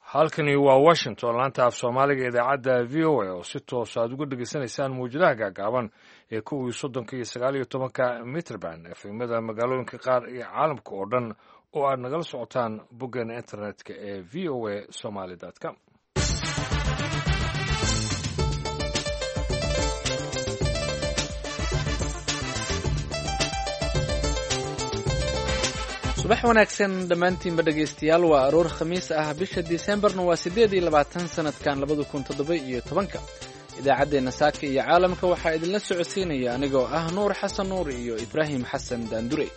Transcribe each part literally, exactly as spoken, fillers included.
halkani waa washington laanta af soomaaliga idaacadda v o a oo si toos aad uga dhegaysanaysaan mawjadaha gaagaaban ee kow iyo soddonka iyo sagaal iyo tobanka mitrband efemada magaalooyinka qaar iyo caalamka oo dhan oo aad nagala socotaan boggeena internetka ee v o a somaly com subax wanaagsan dhammaantiinba dhegaystayaal waa aroor khamiis ah bisha disembarna waa siddeed iyo labaatan sanadkan labada kun toddoba iyo tobanka idaacaddeenna saaka iyo caalamka waxaa idinla socodsiinaya anigoo ah nuur xasan nuur iyo ibraahim xasan daandurey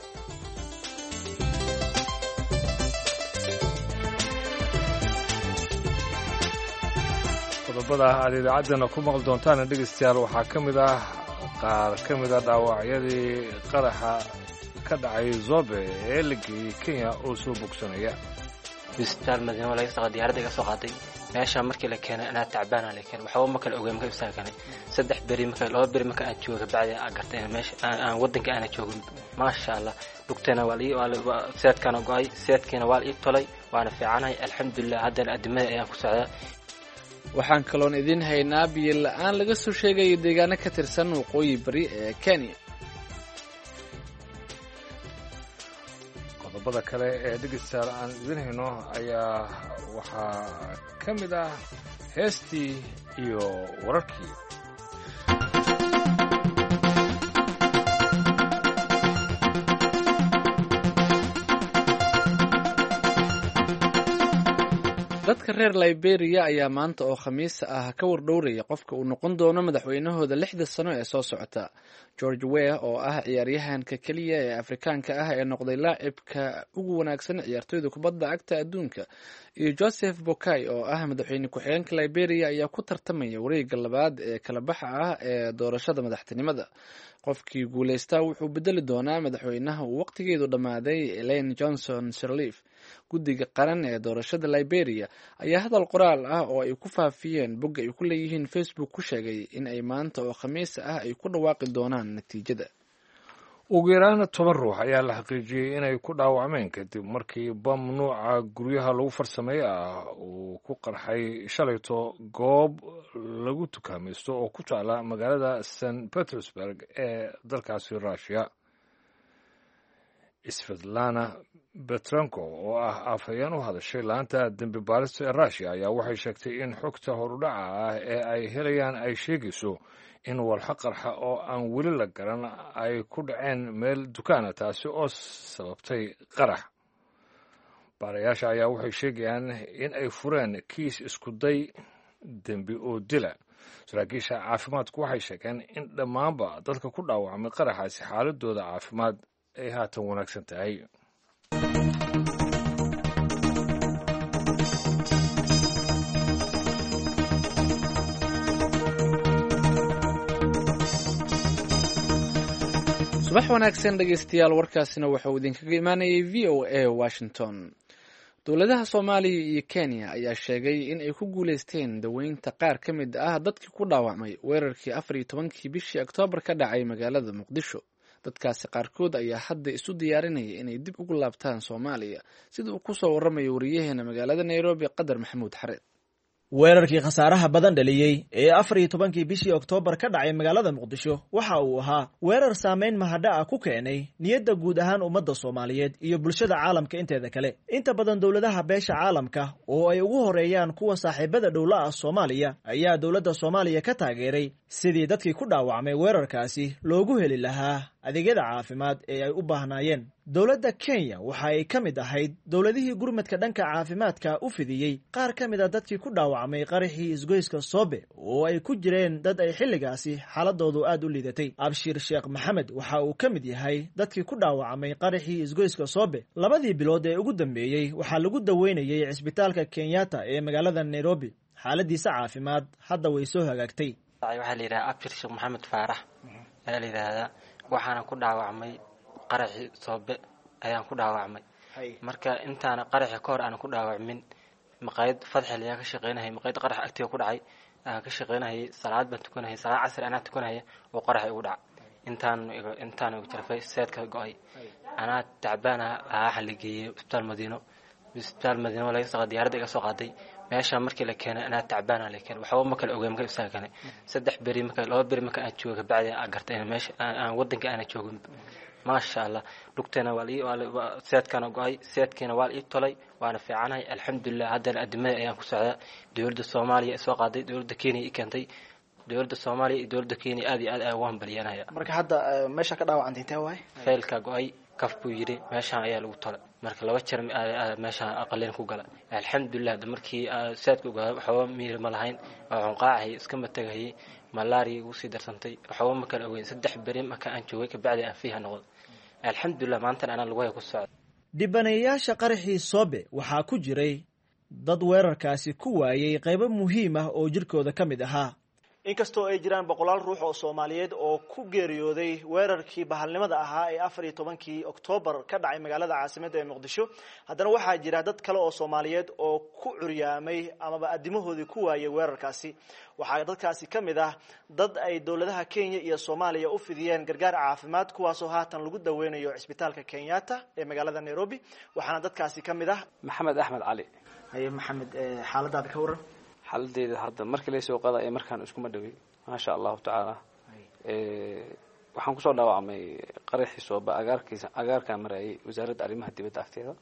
qodobada aad idaacaddeenna ku maqli doontaana dhegaystayaal waxaa ka mid ah qaar ka mid a dhaawacyadii qaraxa ka dhacay zobe ee la geeyey kenya oo soo bogsanaya isbitaal madiino laga soo diyaaradda iga soo qaaday meesha markii la keenay anaa tacbaan aan la keenay waxba ma kala ogeey markay ibsaal kanay saddex beri markay laba beri markay aan joogo bacdi aan gartay meesha aan wadanka aan joogin maasha Allah dhugteena waa lii waa seedkana go'ay seedkeena waa ii tolay waana fiicanahay alxamdulillah hadda adimada ayaan ku socdaa waxaan kaloon idin haynaa biyo la'aan laga soo sheegay deegaano ka tirsan waqooyi bari ee Kenya qodobada kale ee dhegeystayaal aan idin hayno ayaa waxaa ka mid ah heestii iyo wararkii dadka reer Liberia ayaa maanta oo khamiis ah ka wardhowraya qofka uu noqon doono madaxweynahooda lixda sano ee soo socota George Weah oo ah ciyaaryahanka kaliya ee Afrikaanka ah ee noqday laacibka ugu wanaagsan ciyaartoyda kubadda cagta adduunka iyo Joseph Boakai oo ah madaxweyne ku-xigeenka Liberia ayaa ku tartamaya wareegga labaad ee kala baxa ah ee doorashada madaxtinimada qofkii guuleystaa wuxuu bedeli doonaa madaxweynaha uu waqtigeedu dhammaaday Ellen Johnson Sirleaf guddiga qaran ee doorashada Liberia ayaa hadal qoraal ah oo ay ku faafiyeen bogga ay ku leeyihiin Facebook ku sheegay in ay maanta oo khamiis ah ay ku dhawaaqi doonaan natiijada ugu yaraan toban ruux ayaa la xaqiijiyey inay ku dhaawacmeen kadib markii bam nuuca guryaha lagu farsameeyo ah uu ku qarxay shalayto goob lagu tukaamaysto oo ku taala magaalada Saint Petersburg ee dalkaasi Russia Svetlana Petrenko oo ah afhayeen u hadashay laanta dembi baarista ee Russia ayaa waxay sheegtay in xogta horudhaca ah ee ay helayaan ay sheegayso in walxa qarxa oo aan weli la garan ay ku dhaceen meel dukaana taasi oo sababtay qarax baarayaasha ayaa waxay sheegayaan in ay fureen kiis iskuday dembi oo dila saraakiisha caafimaadku waxay sheegeen in dhammaanba dadka ku dhaawacmay qaraxaasi xaaladooda caafimaad ay haatan wanaagsan tahay subax wanaagsan dhegaystayaal warkaasina waxauu idinkaga imaanayay v o a Washington dowladaha Soomaaliya iyo Kenya ayaa sheegay in ay ku guuleysteen daweynta qaar ka mid ah dadkii ku dhaawacmay weerarkii afar iyo tobankii bishii Oktoobar ka dhacay magaalada Muqdisho dadkaasi qaarkood ayaa hadda isu diyaarinaya inay dib ugu laabtaan Soomaaliya sida uu ku soo waramayo wariyaheena magaalada Nairobi Qadar Maxamuud Xareed weerarkii khasaaraha badan dhaliyey ee afar iyo tobankii bishii Oktoobar ka dhacay magaalada Muqdisho waxa uu ahaa weerar saameyn mahadha ah ku keenay niyadda guud ahaan ummadda Soomaaliyeed iyo bulshada caalamka inteeda kale inta badan dowladaha beesha caalamka oo ay ugu horeeyaan kuwa saaxiibada dhowla ah Soomaaliya ayaa dowladda Soomaaliya ka taageeray sidii dadkii ku dhaawacmay weerarkaasi loogu heli lahaa adeegyada caafimaad ee ay u baahnaayeen dowladda Kenya waxa ay ka mid ahayd dowladihii gurmadka dhanka caafimaadka u fidiyey qaar ka mid ah dadkii ku dhaawacmay qaraxii isgoyska Sobe oo ay ku jireen dad ay xilligaasi xaaladoodu aad u liidatay Abshir Sheekh Maxamed waxa uu ka mid yahay dadkii ku dhaawacmay qaraxii isgoyska Sobe labadii bilood ee ugu dambeeyay waxa lagu daweynayay cisbitaalka Kenyatta ee magaalada Nairobi xaaladiisa caafimaad hadda way soo hagaagtay waxa la yiraahdaa Abshir Sheekh Maxamed Faarax ayaa la yiraahdaa waxaana ku dhaawacmay qaraxii Sobe ayaan ku dhaawacmay marka intaana qaraxii ka hor aan ku dhaawacmin maqaayad fadxil ayaa ka shaqeynayay maqaayad qarax agtiga ku dhacay aan ka shaqeynayay salaad baan tukanayay salaad casr ana tukanayay oo qarax igu dhac intaan intaan ugu jirfay seedka go'ay ana tacbaana ah xaligeeyay isbitaal Madiino isbitaal Madiino laga soo diyaaradda iga soo qaaday meesha markii la keenay anaa tacbaan la keenay waxba ma kala ogeey markii isaga keenay saddex beri markii laba beri markii aan joogo bacdi aan gartay in meesha aan wadanka aan joogin ما شاء الله دكتنا والي سيد كانوا قاي سيد كنا والي طلي وأنا في عناي الحمد لله هذا الأدماء أيام كسعة دولة الصومالية سوق عادي دولة كيني كنتي دولة الصومالية دولة كيني هذه أوان بليانها مرك هذا ماشى كده وعند تواي فيل كقاي كف بيجري ماشى عيال وطلع مرك لو أشر ماشى أقلين كوجلا الحمد لله ده مركي سيد كوجا حوام مير ملهين عنقاعي اسكمة تجهي ملاري وسيدر سنتي حوام مكان أوين سدح بريم مكان أنجويك بعد فيها نقول الحمد لله maanta ana lagu hayo ku socod dibanayaasha qaraxii Soobe waxa ku jiray dad weerarkaasi ku waayay qaybo muhiim ah oo jirkooda kamid ahaa inkastoo ay jiraan boqolaal ruux oo Soomaaliyeed oo ku geeriyooday weerarkii bahalnimada ahaa ee afar iyo tobankii Oktoobar ka dhacay magaalada caasimadda ee Muqdisho haddana waxaa jira dad kale oo Soomaaliyeed oo ku curyaamay ama adimahoodii ku waayay weerarkaasi waxaa dadkaasi kamid ah dad ay dawladaha Kenya iyo Soomaaliya u fidiyeen gargaar caafimaad kuwaas oo haatan lagu daweynayo isbitaalka Kenyatta ee magaalada Nairobi waxaana dadkaasi kamid ah Maxamed Axmed Cali ay Maxamed xaaladaada ka waran xaaladeeda hadda markii la soo qaday markaan isku ma dhawey ma sha Allah ta'ala ee waxaan ku soo dhaawacmay qaraxii Soobe agaarkiisa agaarka maray wasaaradda arrimaha dibadda agteeda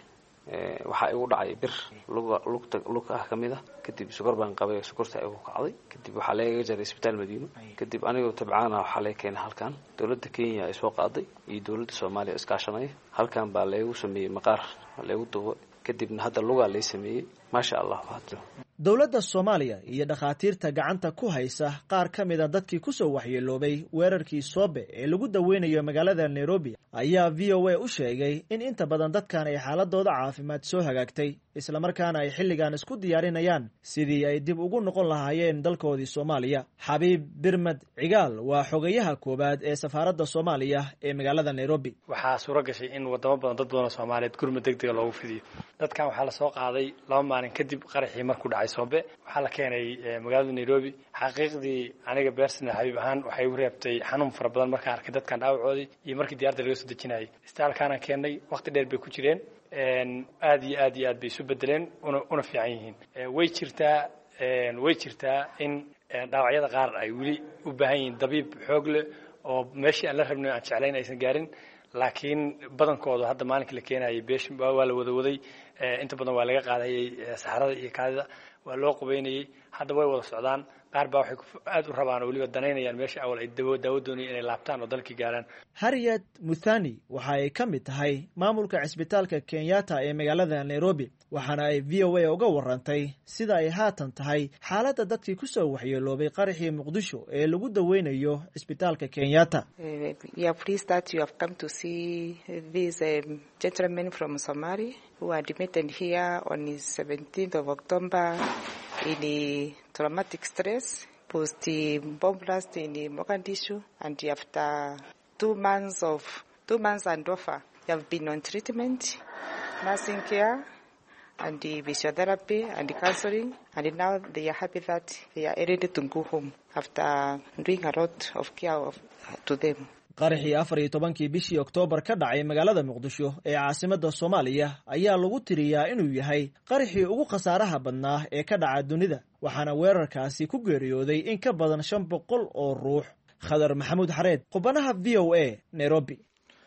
ee waxa igu dhacay bir lugta lug ah kamida kadib sokor baan qabay sokorta igu kacday kadib waxa la iga jaray isbitaal Madiino kadib anigoo tabcaana waxa la keenay halkan dawladda Kenya ay soo qaaday iyo dawladda Soomaaliya iska kaashanay halkan baa la igu sameeyay maqaar la igu dubo kadibna hadda lugaa la sameeyay ma sha Allah hadda dawladda Soomaaliya iyo dhakhaatiirta gacanta ku haysa qaar kamid ah dadkii ku soo waxyeeloobay weerarkii Soobe ee lagu daweynayo magaalada Nairobi ayaa V O A u sheegay in inta badan dadkan ay xaaladooda caafimaad soo hagaagtay isla markaana ay xilligan isku diyaarinayaan sidii ay dib ugu noqon lahaayeen dalkoodii Soomaaliya Xabiib Birmad Cigaal waa xogayaha koobaad ee safaaradda Soomaaliya ee magaalada Nairobi waxaa suura gashay in wadamo badan dad badan Soomaaliyeed gurmad degdeg loogu fidiyo dadkan waxaa la soo qaaday laba maalin kadib qaraxii markuu dhacay Soobe waxaa la keenay magaalada Nairobi xaqiiqdii aniga beersana Xabiib ahaan waxay u reebtay xanuun fara badan markaan arkay dadkan dhaawacoodii iyo markii diyaarada laga soo dejinayay istaalkaana keenay waqti dheer bay ku jireen een aad iyo aad iyo aad bay isu bedeleen una una fiican yihiin way jirtaa een way jirtaa in dhaawacyada qaar ay wili u baahan yihiin dabiib xoog leh oo meeshii aan la rabnay aan jeclayn aysan gaarin laakiin badankooda hadda maalinkii la keenayay beesh waa la wada waday inta badan waa laga qaadayay saxarada iyo kaadida waa loo qubeynayay hadda way wada socdaan qaar baa waxay aad u rabaan oo waliba danaynayaan meesha awal ay dawo dawo doonayaan inay laabtaan oo dalkii gaaraan Harriet Muthani waxa ay ka mid tahay maamulka isbitaalka Kenyatta ee magaalada Nairobi waxaana ay V O A uga warantay sida ay haatan tahay xaaladda dadkii ku soo waxyeeloobay qaraxii Muqdisho ee lagu daweynayo isbitaalka Kenyatta We are pleased that you have come to see these um, gentlemen from Somalia who are admitted here on the seventeenth of October in the traumatic stress post the bomb blast in Mogadishu and after two months of two months and over they have been on treatment, nursing care and the physiotherapy and the counseling and now they are happy that they are ready to go home after doing a lot of care of, to them. qaraxii afar iyo tobankii bishii Oktoobar ka dhacay magaalada Muqdisho ee caasimadda Soomaaliya ayaa lagu tiriyaa inuu yahay qaraxii ugu khasaaraha badnaa ee ka dhaca dunida waxaana weerarkaasi ku geeriyooday in ka badan shan boqol oo ruux Khadar Maxamuud Xareed qubanaha V O A Nairobi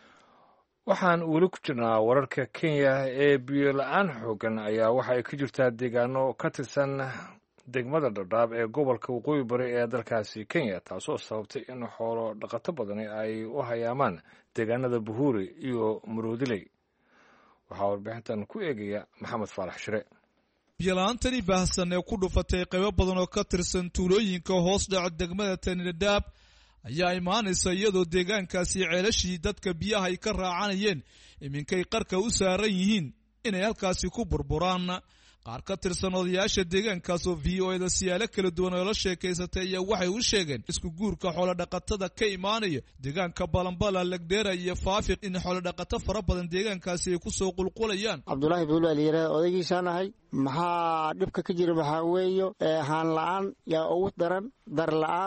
waxaan weli ku jirnaa wararka Kenya ee biyo la'aan xooggan ayaa waxa ay ka jirtaa deegaano ka tirsan degmada Dadaab ee gobolka Waqooyi Bari ee dalkaasi Kenya taasoo sababtay in xoolo dhaqato badan ay u hayaamaan deegaanada Buhuri iyo Muruudiley waxa warbixintan ku eegaya Maxamed Faarax Shire biyo-la'aantani baahsan ee ku dhufatay qaybo badan oo ka tirsan tuulooyinka hoos dhaca degmada Dadaab ayaa imaanaysa iyadoo deegaankaasi ceelashii dadka biyaha ay ka raacanayeen iminkay qarka u saaran yihiin inay halkaasi ku burburaan qaar ka tirsan odayaasha deegaankaas oo V O A da siyaalo kala duwan oo la sheekaysatay ayaa waxay u sheegeen isku guurka xoolo dhaqatada ka imaanaya deegaanka Balambala Lagdheera iyo Faafiq in xoolo dhaqato fara badan deegaankaasi ay ku soo qulqulayaan Cabdullaahi Buulal yiraahdo odaygiisanahay maxaa dhibka ka jira waxa weeyo haan la'aan yaa ugu daran dar la'aan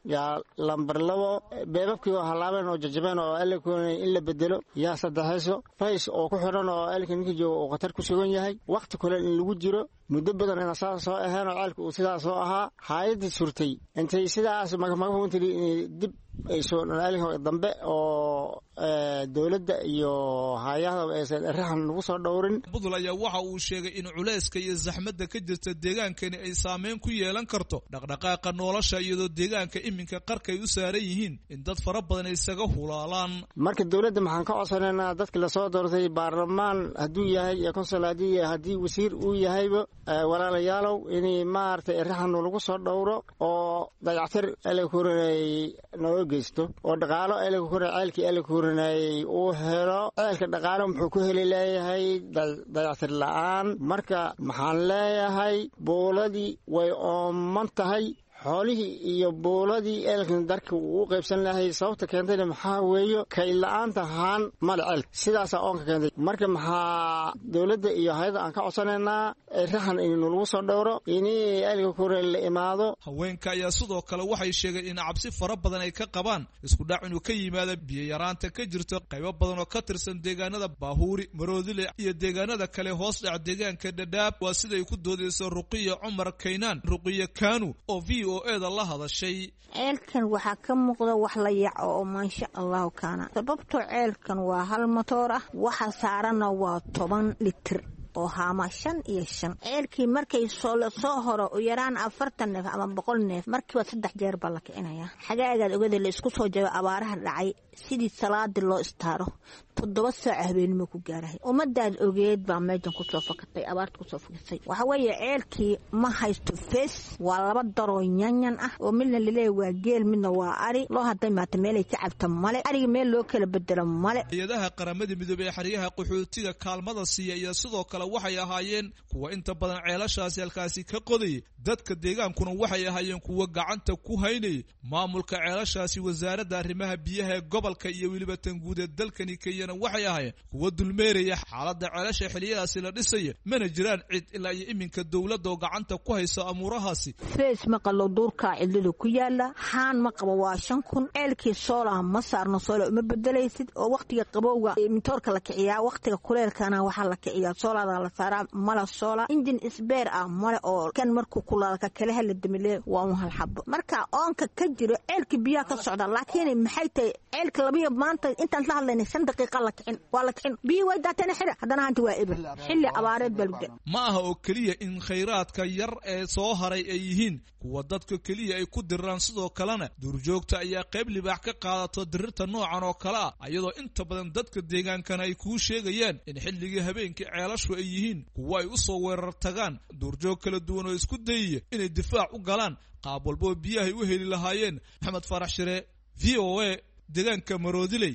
yaa lambar labo beebabkii oo halaabeen oo jajabeen oo eelka in la bedelo yaa saddexayso fays oo ku xiran oo eelka ninkii jooga oo khatar ku sugan yahay waqti kale in lagu jiro muddo badan in saas soo ahaan oo ceelka uu sidaas soo ahaa hay'adii surtay intay sidaas magamaga intay dib ay soo eelka dambe oo dawladda iyo hay'adaha aysan arrin lagu soo dhowrin. Budul ayaa waxa uu sheegay in culayska iyo zaxmadda ka jirta deegaankani ay saameyn ku yeelan karto dhaqdhaqaaqa nolosha iyadoo deegaanka iminka qarka ay u saaran yihiin in dad fara badan ay isaga hulaalaan. Marka dawladda maxaan ka codsanaynaa dadka la soo doortay baarlamaan hadduu yahay iyo konsol haddii haddii wasiir uu yahayba walaalayaalow inay maartay arrin lagu soo dhowro oo dayactir eelka korinay noo geysto oo dhaqaalo eelka korinay ceelkii eelka korinay uu helo ceelka dhaqaalo muxuu ku heli leeyahay dayactir la'aan marka maxaan leeyahay booladii way ooman tahay xoolihii iyo booladii eelkan darka uu qaybsan lahay sababta keentayna maxaa weeyo kay la'aanta haan mal ceel sidaas oo ka keentay marka maxaa dawladda iyo hay'adda aan ka codsanaynaa raxan in lagu soo dhowro in eelka koray la imaado. Haweenka ayaa sidoo kale waxay sheegeen in cabsi fara badan ay ka qabaan isku dhac inuu ka yimaado biyo yaraanta ka jirto qaybo badan oo ka tirsan deegaanada Baahuuri Maroodile iyo deegaanada kale hoos dhac deegaanka Dadaab waa sida ay ku doodayso Ruqiya Cumar Kaynaan Ruqiya Kaanu oo v o a da la hadashay. ceelkan waxaa ka muuqda wax la yaco oo maasha Allah kaana sababtoo ceelkan waa hal matoor ah waxa saarana waa toban litir oo haama shan iyo shan ceelkii markay soo soo horo u yaraan afartan neef ama boqol neef markii saddex jeer baa la kicinaya xagaagaad ogada la isku soo jabo abaaraha dhacay sidii salaadi loo istaaro toddoba saac habeenimo ku gaarahay umadaad ogeed baa meejan ku soo fakatay abaarta ku soo fakatay waxa weeye ceelkii ma haysto fees waa laba daroo yanyan ah oo midna leeyahay waa geel midna waa ari loo haday maata meel ay ka cabta male ariga meel loo kala bedelo male. Hay'adaha qaramada midoobay ee xariyaha qaxootiga kaalmada siiya iyo sidoo kale waxay ahaayeen kuwa inta badan ceelashaasi halkaasi ka qoday dadka deegaankuna waxay ahaayeen kuwa gacanta ku haynay maamulka ceelashaasi wasaaradda arrimaha biyaha ee gobolka iyo waliba tan guud ee dalkani Kenya waxay ahaayeen kuwa dulmeeraya xaaladda ceelasha xiliyadaasi la dhisay mana jiraan cid ilaa iyo iminka dawladda oo gacanta ku hayso amuurahaasi. fees ma qalo duurka cidlada ku yaala haan ma qabo waa shan kun ceelkii soola ma saarno soola uma bedelaysid oo waqtiga qabowga mitoorka la kiciyaa waqtiga kuleelkana waxa la kiciyaa soolada la saaraa mala soola injin isbeer ah male oo kan markuu kulaalka kala hal damile waa un hal xabo marka oonka ka jiro ceelkii biyaha ka socda laakiin maxay tahay ceelka labiyo maanta intaan la hadlaynay shan daqiiqo la kicin waa la kicin biyo way daateen xira hadana hanti waa ibr xilli abaareed balde ma aha oo kaliya in khayraadka yar ee soo haray ay yihiin kuwa dadka kaliya ay ku diraan sidoo kalena duurjoogta ayaa qayb libaax ka qaadato dirirta noocan oo kala ah iyadoo inta badan dadka deegaankana ay ku sheegayaan in xilliga habeenkii ceelashu ay yihiin kuwa ay u soo weerar tagaan duurjoog kala duwan oo isku dayaya inay difaac u galaan qaab walba oo biyaha u heli lahaayeen. Maxamed Farax Shire V O A deegaanka Maroodile.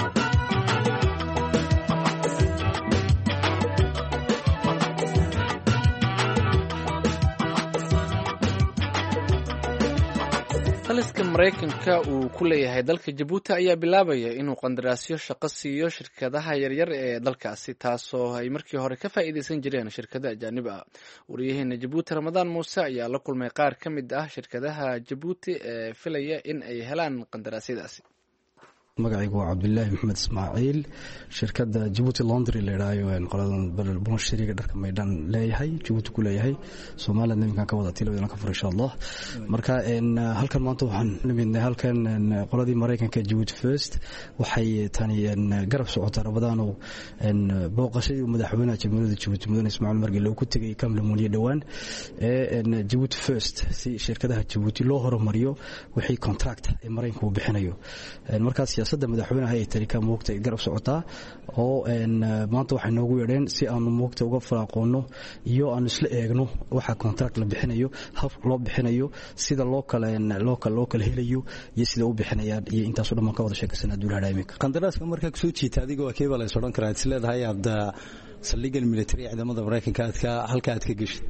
taliska Mareykanka uu ku leeyahay dalka Djibouti ayaa bilaabaya inuu qandaraasyo shaqo siiyo shirkadaha yaryar ee dalkaasi taasoo ay markii hore ka faa'iideysan jireen shirkado ajaanib ah. Wariyaheena Djibouti Ramadaan Muuse ayaa la kulmay qaar ka mid ah shirkadaha Djibouti ee filaya in ay helaan qandaraasyadaasi. magacaygu waa Cabdullaahi Maxamed Ismaaciil shirkadda Djibouti Laundry la yiraahdo qoladan bulshadiga dharka maydhan leeyahay Djibouti ku leeyahay Soomaaliya nimankan ka wada tilada ka furo insha Allah marka in halkan maanta waxaan nimidnay halkan qoladii Mareykanka Djibouti First waxay tani garab socota Ramadaan oo booqashadii madaxweynaha Jamhuuriyadda Djibouti Mudane Ismaaciil Margile oo ku tagay Kamla Muuniye dhawaan ee Djibouti First si shirkadaha Djibouti loo horumariyo wixii contract ee Mareykanka uu bixinayo markaas siyaasadda madaxweynaha ay tari ka moogtay garab socotaa oo een maanta waxay noogu yeedheen si aanu moogta uga faraaqoono iyo aan isla eegno waxa contract la bixinayo habka loo bixinayo sida loo kala local local helayo iyo sida uu bixinayaan iyo intaas oo dhan ka wada sheekaysanaa dawladda imika qandaraaska marka ku soo jiita adiga waa keebal ay soo dhan karaa isleedahay abda saldhigga military ciidamada Mareykanka aadka halka aad ka gashay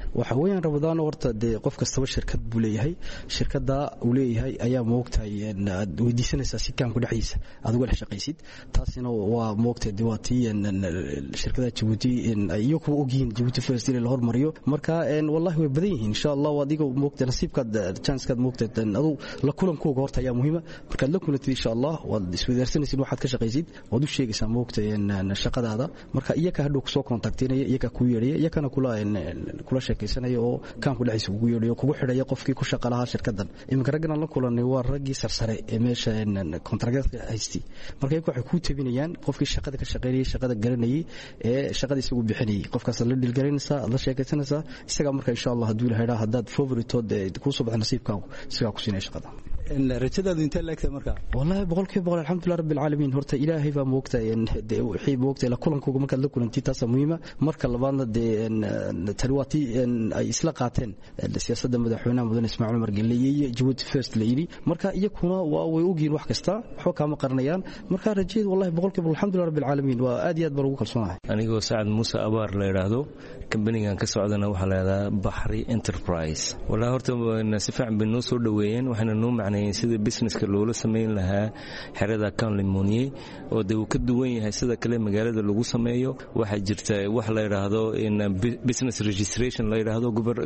waxa weeyaan rabadaan horta dee qof kastaba shirkad buu leeyahay shirkada uu leeyahay ayaa moogtahay aad weydiisanaysaa si kaamku dhexdiisa aad uga dhex shaqaysid taasina waa moogtahay dee waa tii shirkada Djibouti iyo kuwa ogyihiin Djibouti First in la hormariyo marka wallahi way badan yihiin insha Allah adiga moogtahay nasiibkaad chance-kaad moogtahay adu la kulankooga horta ayaa muhiim marka la kulantid insha Allah waad isweydaarsanaysid waxaad ka shaqaysid waad u sheegaysaa moogtahay shaqadaada marka iyaga hadhow kusoo contactinaya iyaga ku yeedhaya iyagana kula kula sheekaysanaya oo kaamku dhexdiisa ugu yeedhayo kugu xidhaya qofkii ku shaqa lahaa shirkadan iminka raggan la kulanay waa raggii sarsare ee meesha kontragada haystay marka iyagu waxay ku tabinayaan qofkii shaqada ka shaqeynayay shaqada garanayay ee shaqada isagu bixinayay qofkaas la dhilgalinaysa la sheekaysanaysa isaga marka insha Allah haduu ilaahay hadaad favorite ku soo baxdo nasiibkaagu isaga ku siinay shaqada rajadaadu intee laagtay marka wallahi boqolkiiba boqol alxamdulillah rabbil alamin horta ilaahay baa moogtay wixii moogtay la kulankooga marka la kulantii taas muhiima marka labaadna de tarwaati ay isla qaateen siyaasadda madaxweynaha mudane Ismaaciil Umar Gelle iyo Djibouti First la yiri marka iyakuna waa way ogyiin wax kasta waxa kama qaranayaan marka rajada wallahi boqolkiiba alxamdulillah rabbil alamin waa aad iyo aad baan ugu kalsoonahay anigoo Saad Muuse Abaar la yiraahdo company-gan ka socdana waxa la yiraahdaa Bahri Enterprise wallahi horta si fiican bay noo soo dhaweeyeen waxaana noo macnaayeen sida businesska loola sameyn lahaa xerada kan limoniye oo uu ka duwan yahay sida kale magaalada lagu sameeyo waxa jirta wax la yiraahdo in business registration la yiraahdo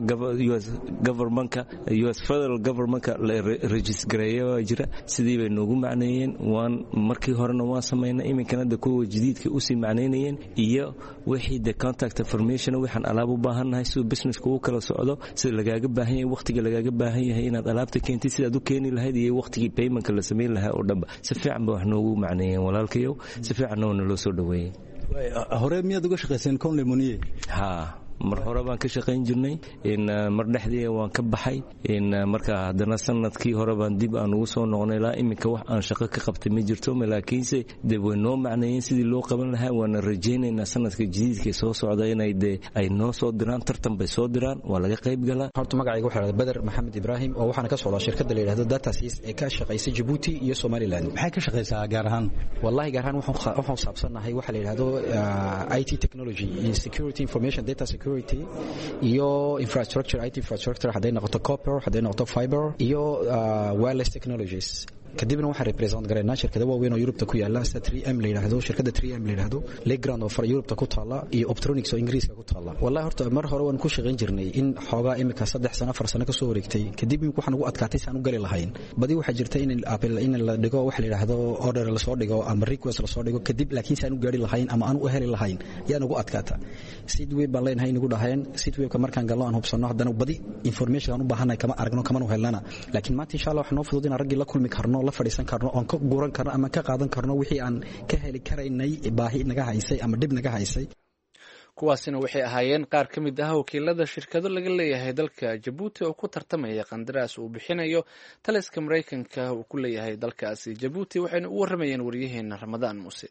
U S government-ka U S federal government-ka la registrayo jira sidii bay noogu macnaayeen waan markii horena waan sameynay iminkana da kuwa jadiidka u sii macnaynayeen iyo wixii the contact information waxaan alaab u baahanahay si businesska uu kala socdo sida lagaaga baahan yahay waqtiga lagaaga baahan yahay inaad alaabta keentid sida aad u keeni lahayd iyo waqtigii payment la sameyn lahaa oo dhanba si fiican baa wax noogu macnaayeen walaalkayow si fiican oo noo soo dhaweeyay hore miyaad uga shaqayseen kon limoniye ha mar hore baan ka shaqayn jirnay in mar dhexdii waan ka baxay in marka hadana sanadkii hore baan dib aan ugu soo noqonay la iminka wax aan shaqo ka qabtay ma jirto laakiinse dib way noo macnaayeen sidii loo qaban lahaa waan rajaynaynaa sanadka jadiidka soo socda inay de ay noo soo diraan tartan bay soo diraan waa laga qayb galaa horta magacayga waxa la Badar Maxamed Ibrahim oo waxaan ka socdaa shirkadda la yiraahdo Datasys ee ka shaqeysa Djibouti iyo Somaliland maxay ka shaqeysaa gaar ahaan wallahi gaar ahaan waxaan waxaan saabsanahay waxa la yiraahdo I T technology and security information data security iyo infrastructure I T infrastructure haday noqoto copper haday noqoto fiber iyo wireless technologies kadibna waxa represent gareynaa shirkada waaweyn oo Yurubta ku yaala sida three M la yiraahdo shirkada three M la yiraahdo Legrand oo far Yurubta ku taala iyo Optronics oo Ingiriiska ku taala wallahi horta mar hore waan ku shaqeyn jirnay in xoogaa imika saddex sano afar sano ka soo wareegtay kadib waxaan ugu adkaatay saan u gali lahayn badi waxa jirta in Apple in la dhigo wax la yiraahdo order la soo dhigo ama request la soo dhigo kadib laakiin saan u gaari lahayn ama aan u heli lahayn yaan ugu adkaata sidway baan leenahay inagu dhahayeen sidway ka markaan galno aan hubsano hadana badi information aan u baahanahay kama aragno kama u helnana laakiin maanta insha Allah waxaan noo fududina ragii la kulmi karno la fadhiisan karno oo ka guuran karno ama ka qaadan karno wixii aan ka heli karaynay baahi naga haysay ama dib naga haysay kuwaasina waxay ahaayeen qaar ka mid ah wakiilada shirkado laga leeyahay dalka Djibouti oo ku tartamaya qandaraas uu bixinayo taliska Mareykanka uu ku leeyahay dalkaasi Djibouti waxayna u waramayeen wariyaheena Ramadaan Muuse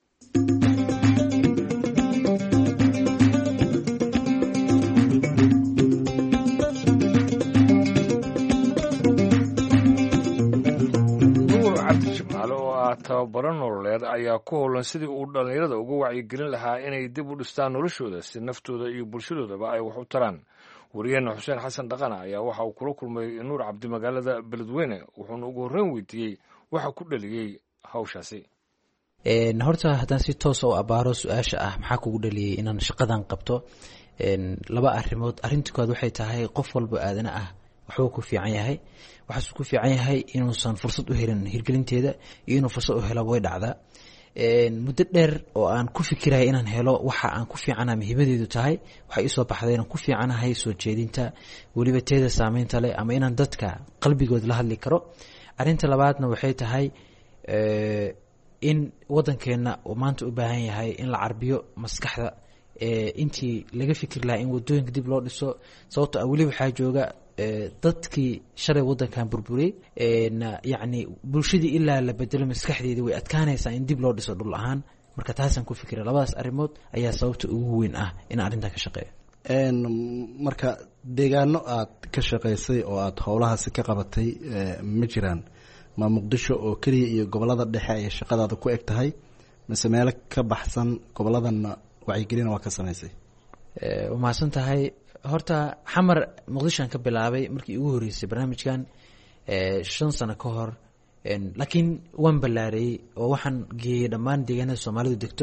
tababaro nololeed ayaa ku howlan sidii uu dhallinyarada uga wacyigelin lahaa inay dib u dhistaan noloshooda si naftooda iyo bulshadoodaba ay wax u taraan wariyaheena xuseen xasan dhaqana ayaa waxa uu kula kulmay nuur cabdi magaalada beledweyne wuxuuna ugu horreyn weydiiyey waxa ku dhaliyey hawshaasi horta haddaan si toos u abaaro su-aasha ah maxaa kugu dhaliyey inaan shaqadan qabto laba arrimood arrinta koowaad waxay tahay qof walba aadana ah wuxuu ku fiican yahay waxaasuu ku fiican yahay inuusan fursad u helin hirgelinteeda iyo inuu fursad u helo way dhacdaa muddo dheer oo aan ku fikirahay inaan helo waxa aan ku fiicanahay muhiimadeedu tahay waxay isoo baxday inaan ku fiicanahay soo jeedinta weliba teeda saameynta leh ama inaan dadka qalbigood la hadli karo arrinta labaadna waxay tahay in waddankeena uu maanta u baahan yahay in la carbiyo maskaxda intii laga fikir lahaa in wadooyinka dib loo dhiso sababtoo ah weli waxaa jooga dadkii shalay waddankan burburiyey yacni bulshadii ilaa la bedelo maskaxdeedii way adkaanaysaa in dib loo dhiso dhul ahaan marka taasaan ku fikira labadaas arrimood ayaa sababta ugu weyn ah in arrintan ka shaqeeyo marka deegaano aad ka shaqaysay oo aad howlahaasi ka qabatay ma jiraan ma muqdisho oo keliya iyo gobolada dhexe ay shaqadaada ku eg tahay mise meelo ka baxsan goboladana wacyigelina waa ka samaysay waa mahadsan tahay horta xamar muqdishoan ka bilaabay markii ugu horreysay barnaamijkan shan sano ka hor laakiin waan ballaariyey oo waxaan geeyey dhammaan deegaanada soomaalidu degto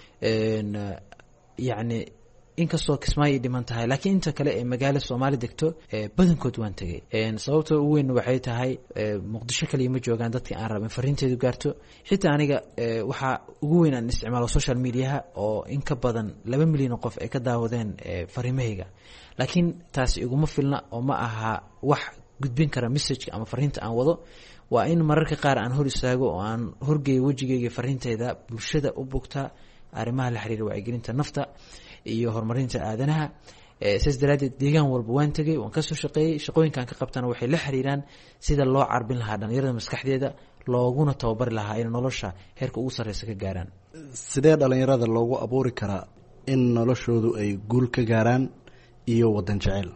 yacni inkastoo kismaayo ay dhiman tahay laakiin inta kale ee magaalo soomaali degto badankood waan tegey sababta ugu weyn waxay tahay muqdisho kaliya ma joogaan dadkii aan rabin fariinteedu gaarto xitaa aniga waxaa ugu weyn aan isticmaalo social mediaha oo in ka badan laba milyan oo qof ay ka daawadeen fariimahayga laakiin taasi iguma filna oo ma aha wax gudbin kara messageka ama fariinta aan wado waa in mararka qaar aan hor istaago oo aan horgeeyo wejigeyga fariinteyda bulshada u bogta arrimaha la xiriira wacyigelinta nafta iyo horumarinta aadanaha sidaas daraaddeed deegaan walba waan tegey waan kasoo shaqeeyey shaqooyinkan ka qabtana waxay la xiriiraan sida loo carbin lahaa dhalinyarada maskaxdeeda looguna tababari lahaa inay nolosha heerka ugu sarreysa ka gaaraan sidee dhalinyarada loogu abuuri karaa in noloshoodu ay guul ka gaaraan iyo wadan jaceyl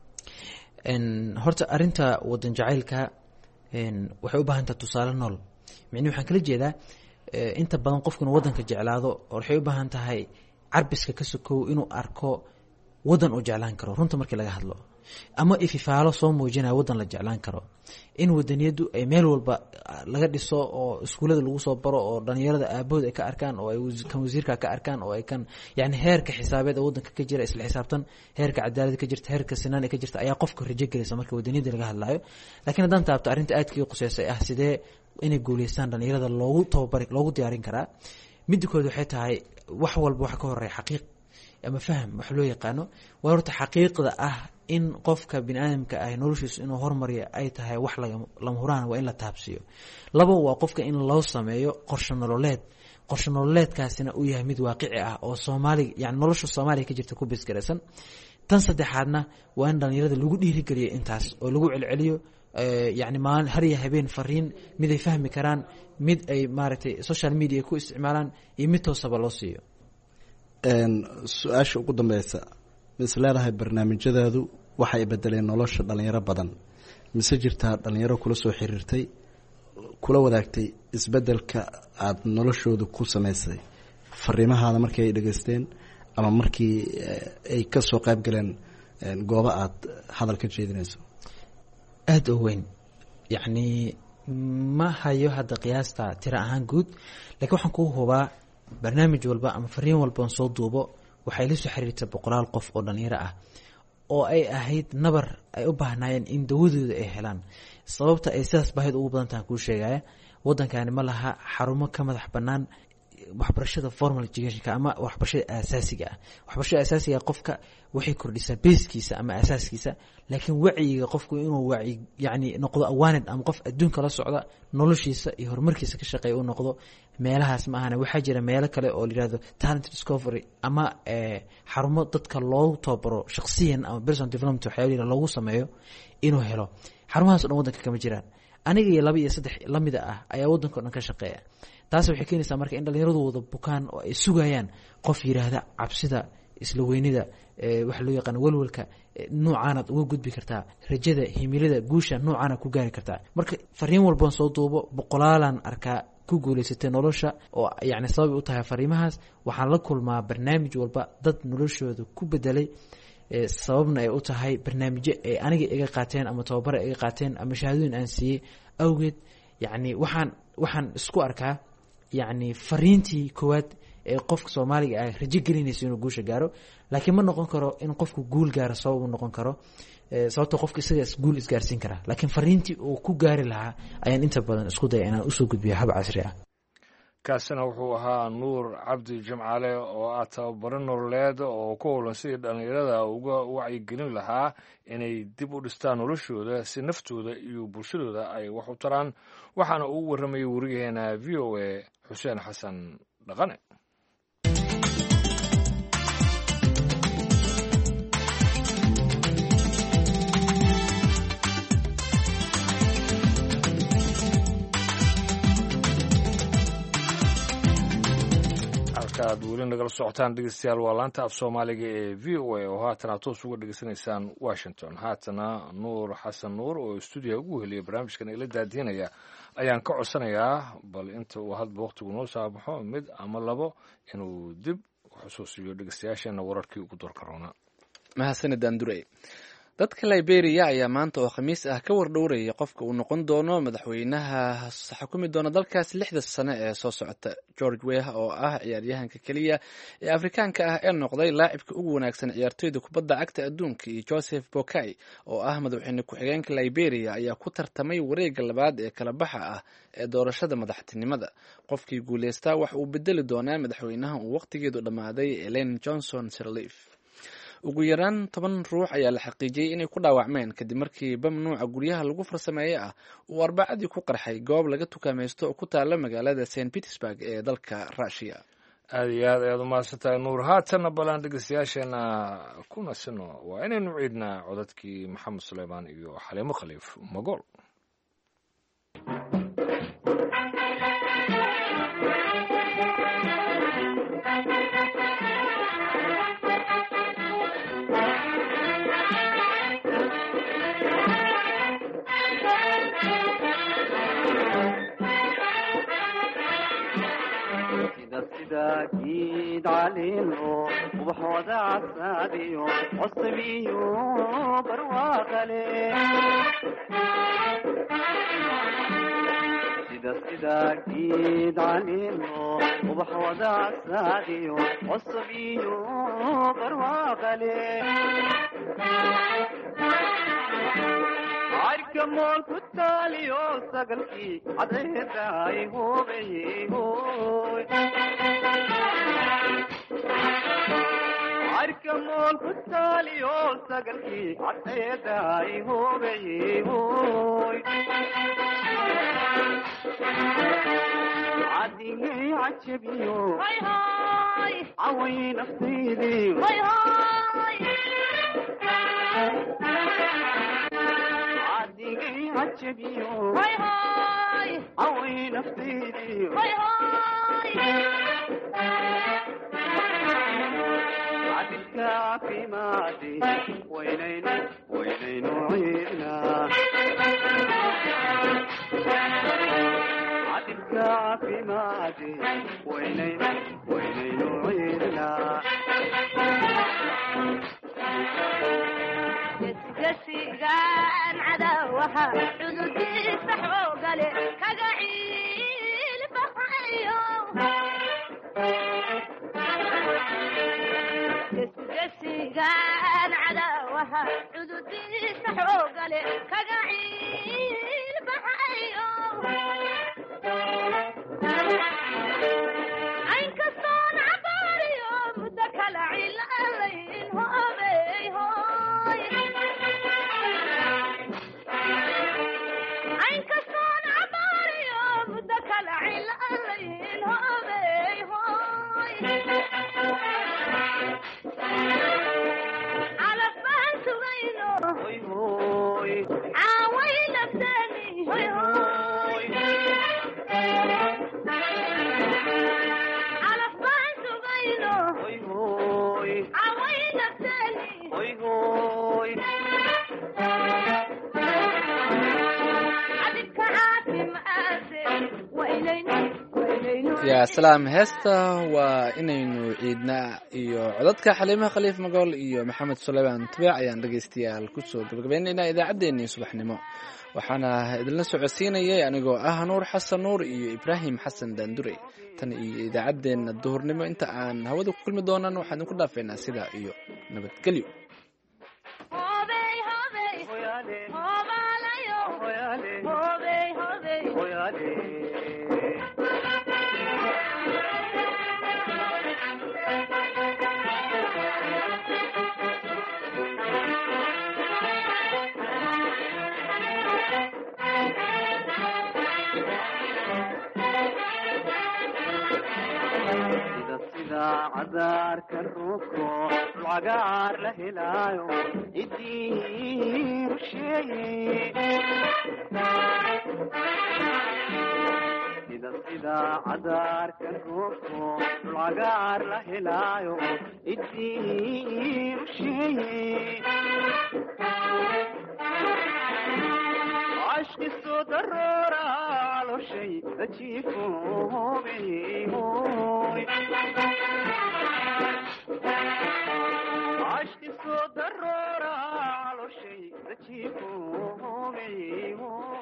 horta arinta wadan jaceylka waxay u baahan taha tusaale nool micnihi waxaan kala jeedaa inta badan qofku inuu wadanka jeclaado waxay u baahan tahay carbiska ka sokow inuu arko wadan uu jeclaan karo runta markii laga hadlo ama ififaalo soo muujinaya wadan la jeclaan karo in wadaniyadu ay meel walba laga dhiso oo iskuulada lagu soo baro oo dhalinyarada aabahood ay ka arkaan oo ay kan wasiirka ka arkaan oo ay kan yani heerka xisaabeed ee wadanka ka jira isla xisaabtan heerka cadaalad ka jirta heerka sinaan ee ka jirta ayaa qofka rajo gelisa marka wadaniyada laga hadlayo laakiin haddaan taabto arrinta aadkii quseysay ah sidee inay guuleystaan dhalinyarada loogu tababari loogu diyaarin karaa midda kood waxay tahay wax walba wax ka horeeya xaqiiq ama faham wax loo yaqaano waa horta xaqiiqda ah in qofka bini aadamka ah noloshiisu inuu horumariyo ay tahay wax lama huraan waa in la taabsiiyo labo waa qofka in loo sameeyo qorshe nololeed qorshe nololeedkaasina uu yahay mid waaqici ah oo soomaaliga yani nolosha soomaaliya ka jirta ku bisgaraysan tan saddexaadna waa in dhalinyarada lagu dhiirigeliyo intaas oo lagu celceliyo yani maalin har iyo habeen fariin mid ay fahmi karaan mid ay maaragtay social media ku isticmaalaan iyo mid toosaba loo siiyo su-aasha ugu dambeysa mis leedahay barnaamijyadaadu waxay bedeleen nolosha dhalinyaro badan mise jirtaa dhalinyaro kula soo xiriirtay kula wadaagtay isbedelka aada noloshooda ku sameysay fariimahaada markii ay dhegeysteen ama markii ay ka soo qayb galeen goobo aada hadal ka jeedinayso aada u weyn yacni ma hayo hadda qiyaasta tiro ahaan guud laakiin waxaan kuu hubaa barnaamij walba ama fariin walban soo duubo waxay la soo xiriirtay boqolaal qof oo dhalinyaro ah oo ay ahayd nabar ay u baahnaayeen in dawadooda ay helaan sababta ay sidaas baahid ugu badan tahan kuu sheegaya waddankani ma laha xarumo ka madax bannaan waxbarashada formal educationka ama waxbarashada aasaasiga ah waxbarashada aasaasiga qofka waxay kordhisaa beeskiisa ama asaaskiisa laakiin wacyiga qofku inuu wacyi yani noqdo awaanid ama qof adduunka la socda noloshiisa iyo horumarkiisa ka shaqeeya uu noqdo meelahaas ma ahana waxaa jira meelo kale oo la yihahdo talent discovery ama xarumo dadka loogu tababaro shakhsiyan ama personal development waxyaala loogu sameeyo inuu helo xarumahaas o dhan waddanka kama jiraan aniga iyo laba iyo saddex lamida ah ayaa waddanka o dhan ka shaqeeya taas waxay keenaysaa marka in dhalinyaradu wada bukaan oo ay sugayaan qof yidhaahda cabsida isla weynida waxa loo yaqaano walwalka noocaanaad uga gudbi kartaa rajada himilada guusha noocaana ku gaari kartaa marka fariin walban soo duubo boqolaalaan arkaa ku guuleysatay nolosha oo yani sababay u tahay fariimahaas waxaan la kulmaa barnaamij walba dad noloshooda ku bedelay sababna ay u tahay barnaamijyo ay aniga iga qaateen ama tababara iga qaateen ama shahaadooyin aan siiyey awgeed yani waxaan waxaan isku arkaa yani fariintii koowaad ee qofka soomaaliga ah rajo gelinaysa inuu guusha gaaro laakiin ma noqon karo in qofku guul gaaro sabab u noqon karo sababto qofka isaga guul isgaarsiin karaa laakiin fariintii uu ku gaari lahaa ayaan inta badan isku daya inaan usoo gudbiyo hab casri ah kaasina wuxuu ahaa nuur cabdi jimcaale oo ah tababaro nololeed oo ku howlan sidii dhallinyarada uga wacyigelin lahaa inay dib u dhistaan noloshooda si naftooda iyo bulshadooda ay wax u taraan waxaana uu warramayay wariyaheena v o a xuseen xasan dhaqane aad weli nagala socotaan dhegeystayaal waa laanta af soomaaliga ee v o a oo haatan aad toos uga dhegeysanaysaan washington haatana nuur xasan nuur oo stuudiyaha ugu heliyay barnaamijkan ila daadiinaya ayaan ka codsanayaa bal inta uu hadba wakhtigu noo saabaxo mid ama labo inuu dib xusuusiyo dhegeystayaasheena wararkii ugu doorka roona. mahadsanid Andurey. dadka Liberia ayaa maanta oo khamiis ah ka wardhowraya qofka uu noqon doono madaxweynaha xukumi doona dalkaas lixda sano ee soo socota. George Weah oo ah ciyaaryahanka kaliya ee Afrikaanka ah ee noqday laacibka ugu wanaagsan ciyaartoyda kubadda cagta adduunka iyo Joseph Boakai oo ah madaxweyne ku-xigeenka Liberia ayaa ku tartamay wareegga labaad ee kala baxa ah ee doorashada madaxtinimada. qofkii guuleystaa wax uu bedeli doonaa madaxweynaha uu waqtigeedu dhammaaday Ellen Johnson Sirleaf. ugu yaraan toban ruux ayaa la xaqiijiyey inay ku dhaawacmeen kadib markii bam nuuca guryaha lagu farsameeyey ah uu arbacadii ku qarxay goob laga tukaamaysto oo ku taala magaalada Saint Petersburg ee dalka Russia. aad iyo aad ayaad umahadsantahay nuur. haatanna balaan dhegeystayaasheena ku nasino waa inaynu ciidnaa codadkii maxamed suleymaan iyo xaliimo khaliif magool. جيد علينو وبحوض عصابيو عصبيو برواقلي سيدا سيدا جيد علينو وبحوض عصابيو عصبيو برواقلي عركمول كتاليو سقلكي عدهداي هو بيهوي عركمول كتاليو سقلكي عدهداي هو بيهوي عديني عجبيو هاي هاي عوي نفسيدي هاي هاي عجبيو هاي هاي عوي نفسيدي هاي هاي عدك في مادي وينين وينين عيدنا عدك في مادي وينين وينين عيدنا قسيقان عداوها عدودي سحبو قالي كقعيل بحيو قسيقان عداوها عدودي سحبو قالي كقعيل بحيو عين كسون عباريو مدك العيل اللين هو بيهوي عين كسون عباريو مدك العيل اللين هو بيهوي على فهن سوينو هوي هوي عاوي لفتاني هوي هوي على فهن سوينو هوي هوي عاوي لفتاني هوي هوي عدك عافي مآسي وإلينا yaa salaam heesta waa inaynu ciidnaa iyo codadka xaliimaha khaliif magool iyo maxamed suleymaan tubeec ayaan dhegeystayaal kusoo gabagabaynaynaa idaacaddeenii subaxnimo. waxaana idinla socodsiinayay anigoo ah nuur xasan nuur iyo ibraahim xasan daandurey. tan iyo idaacaddeenna duhurnimo inta aan hawada ku kulmi doonan waxaan idinku dhaafeynaa sidaa iyo nabadgelyo. عذار كالروكو العقار لهلايو يدير الشيء إذا إذا عذار كالروكو العقار لهلايو يدير الشيء عش عشق الصدرور على شيء تجيفوني عشق الصدرور على شيء تجيفوني